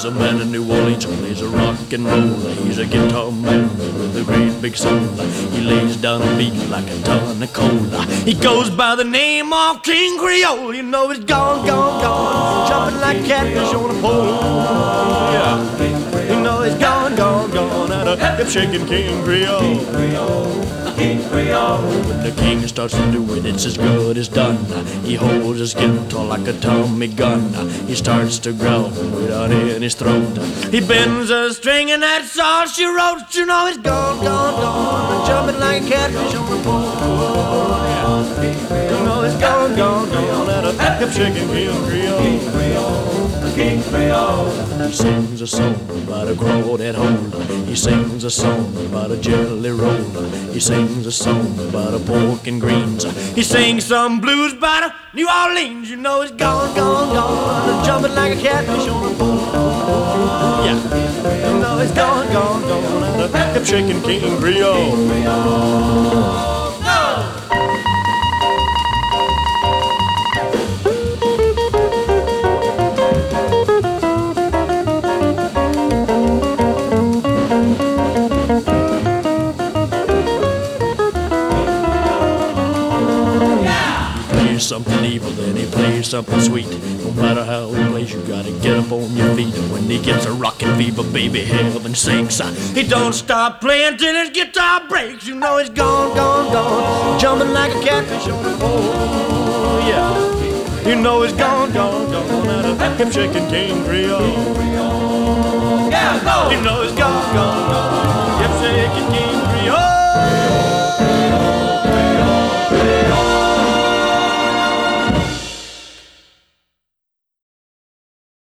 a man in New Orleans who plays a rock and roll. He's a guitar man with a great big soul. He lays down a beat like a ton of coal. He goes by the name of King Creole. You know he's gone, gone, gone, jumping like catfish on a pole. Yeah, you know he's gone, gone, gone, and a hip-shaking King Creole. When the king starts to do it, it's as good as done. He holds his guitar like a Tommy gun. He starts to growl way down in his throat. He bends a string and that's all she wrote. You know he's gone, gone, gone, jumping like a catfish on the pole. You know he's gone, gone, gone, and a hip-shaking King Creole. King Creole. He sings a song about a crawdad hole. He sings a song about a jelly roll. He sings a song about a pork and greens. He sings some blues about a New Orleans. You know he's gone, gone, gone, jumping like a catfish on a pole. Yeah, you know he's gone, gone, gone, and a hip-shaking King Creole. Something evil, then he plays something sweet. No matter how he plays, you gotta get up on your feet. And when he gets a rockin' fever, baby, heaven sinks. He don't stop playing till his guitar breaks. You know he's gone, gone, gone, jumping like a catfish on a pole. Yeah, you know he's gone, gone, gone, and a hip-shaking King Creole. Yeah, go. You know he's gone, gone, gone, hip-shaking King Creole.